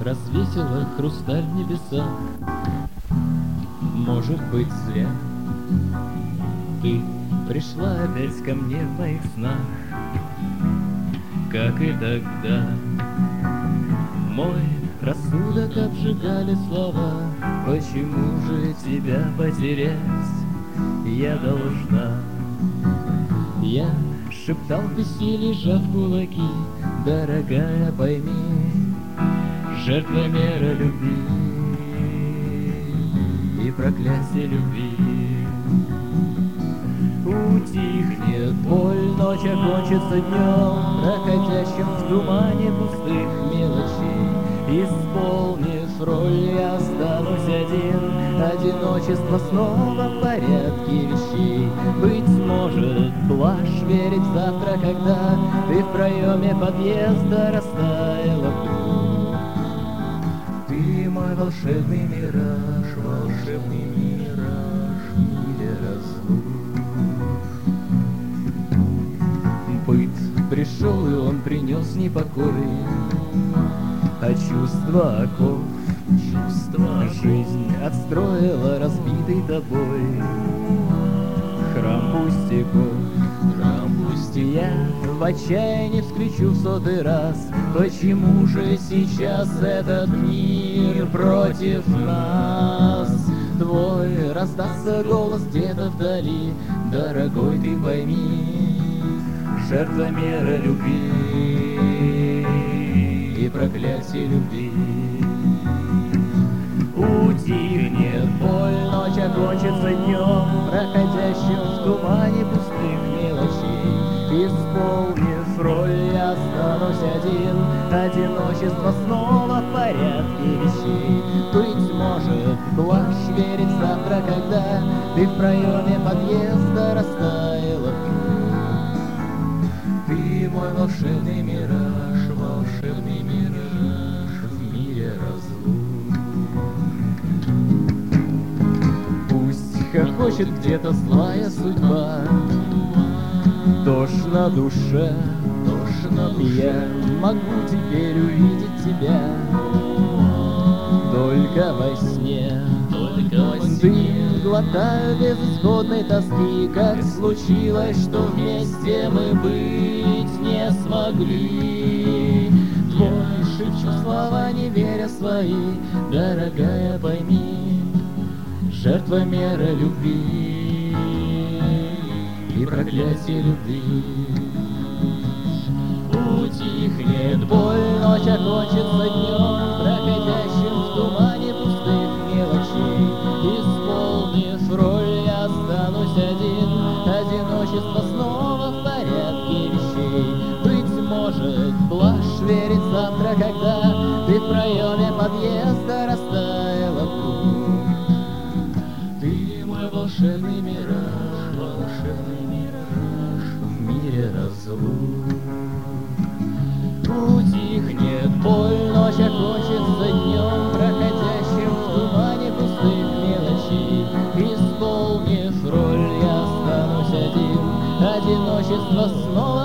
развесила хрусталь в небесах. Может быть, зря ты пришла опять ко мне в моих снах, как и тогда. Мой рассудок обжигали слова: почему же тебя потерять я должна? Я шептал в бессилии, сжав кулаки: дорогая, пойми, жертва мира любви и проклятие любви. Утихнет боль, ночь окончится днем, проходящим в тумане пустых мелочей. Исполнив роль, я останусь один, одиночество снова в порядке вещей. Быть может, блажь верить в завтра, когда ты в проеме подъезда растаяла вдруг. Ты мой волшебный мираж, волшебный мираж в мире разлук. Быт пришел, и он принес непокой, а чувство оков, жизнь отстроила разбитый тобой храм пустяков. Я в отчаянии вскричу в 100-й раз: почему же сейчас этот мир против нас? Твой раздастся голос где-то вдали: дорогой, ты пойми, жертва мира любви и проклятие любви. Утихнет боль, ночь окончится днем, проходящим в тумане пустых мелочей. Исполнив роль, я останусь один, одиночество снова в порядке вещей. Быть может, блажь верить завтра, когда ты в проеме подъезда растаяла вдруг. Ты мой волшебный мираж, волшебный мираж в мире разлук. Пусть хохочет где-то злая судьба, дождь на душе, я могу теперь увидеть тебя только во сне. Дым глотаю безысходной тоски, как случилось, что вместе мы быть не смогли. Твой шепчу слова, не веря свои: дорогая, пойми, жертва мира любви и проклятие любви. Утихнет боль, ночь окончится днем, проходящим в тумане пустых мелочей. Исполнив роль, я останусь один, одиночество снова в порядке вещей. Быть может, блажь верить завтра, когда ты в проеме подъезда растаяла вдруг. Ты мой волшебный мираж, волшебный мираж в мире разлук. Утихнет боль, ночь окончится днем, проходящим в тумане пустых мелочей. Исполнив роль, я останусь один, одиночество снова